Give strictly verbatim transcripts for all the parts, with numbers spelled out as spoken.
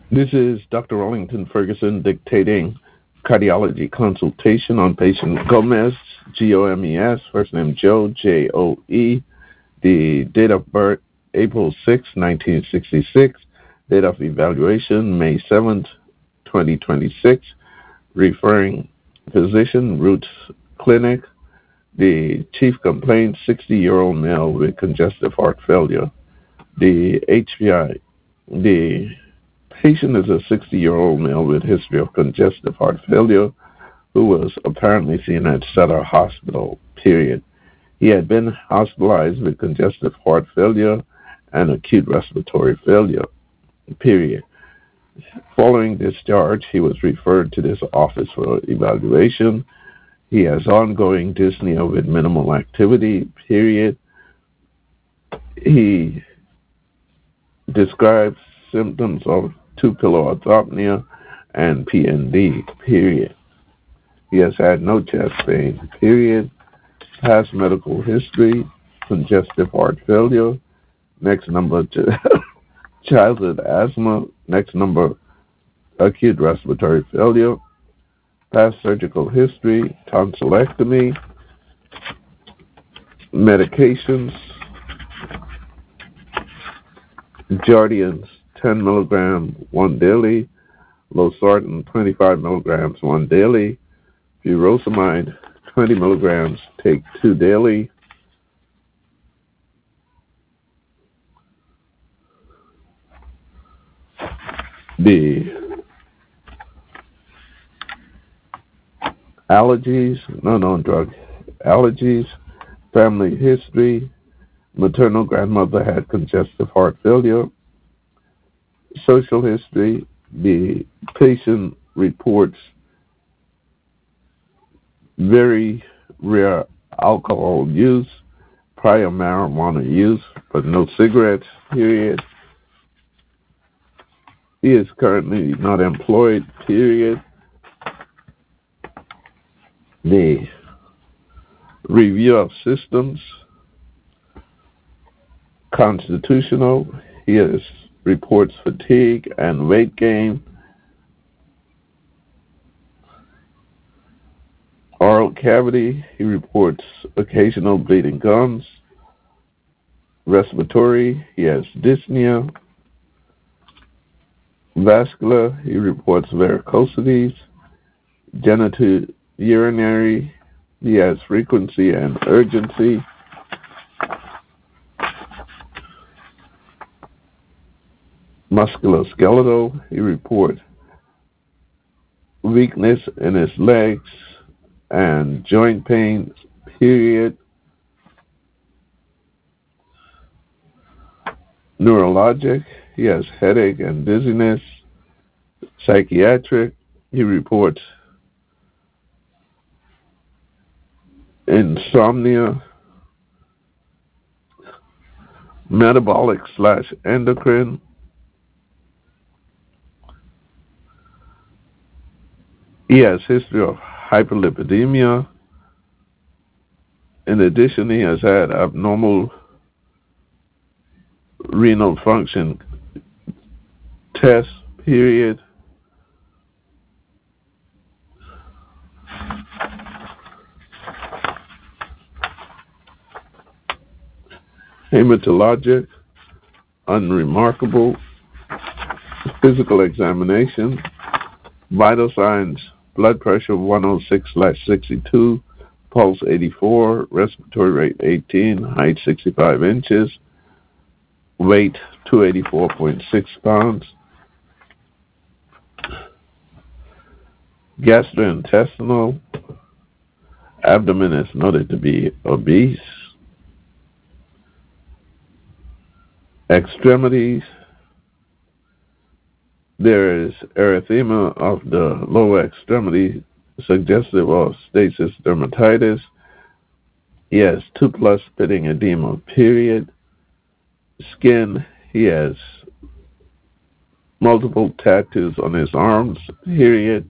This is Doctor Wellington Ferguson dictating cardiology consultation on patient Gomez, G O M E S, first name Joe, J O E, the date of birth April sixth, nineteen sixty-six, date of evaluation May seventh, twenty twenty-six, referring physician Roots Clinic, the chief complaint sixty-year-old male with congestive heart failure, the H P I, the patient is a sixty-year-old male with history of congestive heart failure who was apparently seen at Sutter Hospital, period. He had been hospitalized with congestive heart failure and acute respiratory failure, period. Following discharge, he was referred to this office for evaluation. He has ongoing dyspnea with minimal activity, period. He describes symptoms of two-pillar orthopnea and P N D, period. He has had no chest pain, period. Past medical history, congestive heart failure. Next number, childhood asthma. Next number, acute respiratory failure. Past surgical history, tonsillectomy. Medications, Jardiance ten milligrams, one daily. Losartan twenty-five milligrams, one daily. Furosemide twenty milligrams, take two daily. The allergies, no known drug allergies, family history, maternal grandmother had congestive heart failure, social history, the patient reports very rare alcohol use, prior marijuana use, but no cigarettes, period. He is currently not employed, period. The review of systems, constitutional, he has reports fatigue and weight gain. Oral cavity, he reports occasional bleeding gums. Respiratory, he has dyspnea. Vascular, he reports varicosities. Genitourinary, he has frequency and urgency. Musculoskeletal, he reports weakness in his legs and joint pain, period. Neurologic, he has headache and dizziness. Psychiatric, he reports insomnia. Metabolic slash endocrine, he has history of hyperlipidemia. In addition, he has had abnormal renal function test, period. Hematologic, unremarkable. Physical examination, vital signs, blood pressure one oh six slash sixty-two, pulse eighty-four, respiratory rate eighteen, height sixty-five inches, weight two hundred eighty-four point six pounds. Gastrointestinal, abdomen is noted to be obese. Extremities, there is erythema of the lower extremity suggestive of stasis dermatitis. He has two plus pitting edema, period. Skin, he has multiple tattoos on his arms, period.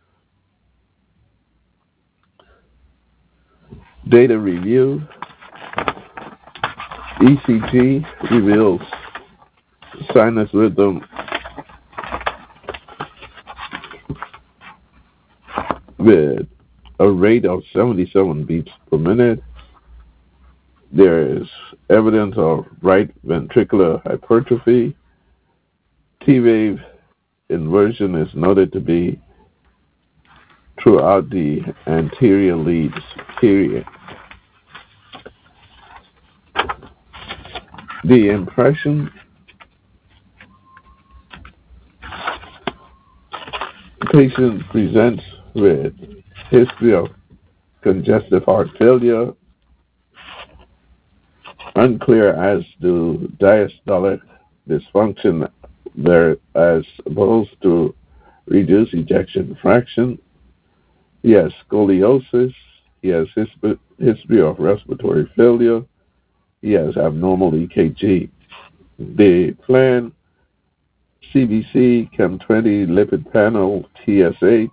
Data review, E C G reveals sinus rhythm with a rate of seventy-seven beats per minute. There is evidence of right ventricular hypertrophy. T-wave inversion is noted to be throughout the anterior leads period. The impression the patient presents with history of congestive heart failure, unclear as to diastolic dysfunction there as opposed to reduced ejection fraction. He has scoliosis. He has history of respiratory failure. He has abnormal E K G. The plan C B C, Chem twenty, lipid panel, T S H,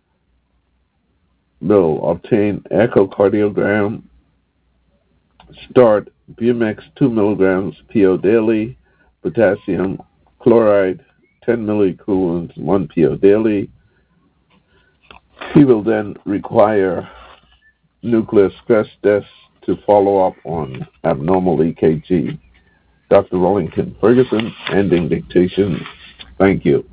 will obtain echocardiogram, start B M X two milligrams P O daily, potassium chloride ten milliequivalents one P O daily. He will then require nuclear stress tests to follow up on abnormal E K G. Doctor Rollington Ferguson, ending dictation. Thank you.